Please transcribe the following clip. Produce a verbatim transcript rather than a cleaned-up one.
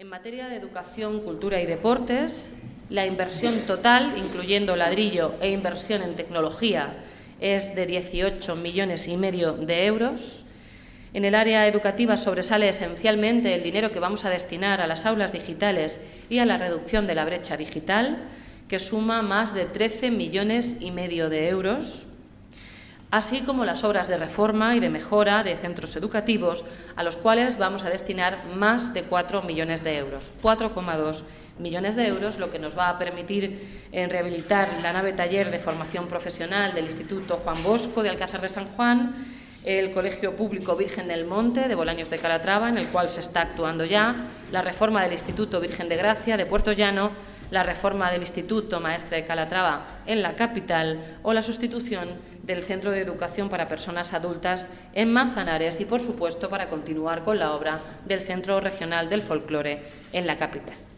En materia de educación, cultura y deportes, la inversión total, incluyendo ladrillo e inversión en tecnología, es de dieciocho millones y medio de euros. En el área educativa sobresale esencialmente el dinero que vamos a destinar a las aulas digitales y a la reducción de la brecha digital, que suma más de trece millones y medio de euros, así como las obras de reforma y de mejora de centros educativos, a los cuales vamos a destinar más de cuatro millones de euros, cuatro coma dos millones de euros, lo que nos va a permitir en rehabilitar la nave taller de formación profesional del Instituto Juan Bosco de Alcázar de San Juan, el Colegio Público Virgen del Monte de Bolaños de Calatrava, en el cual se está actuando ya, la reforma del Instituto Virgen de Gracia de Puerto Llano, la reforma del Instituto Maestre de Calatrava en la capital o la sustitución del Centro de Educación para Personas Adultas en Manzanares y, por supuesto, para continuar con la obra del Centro Regional del Folclore en la capital.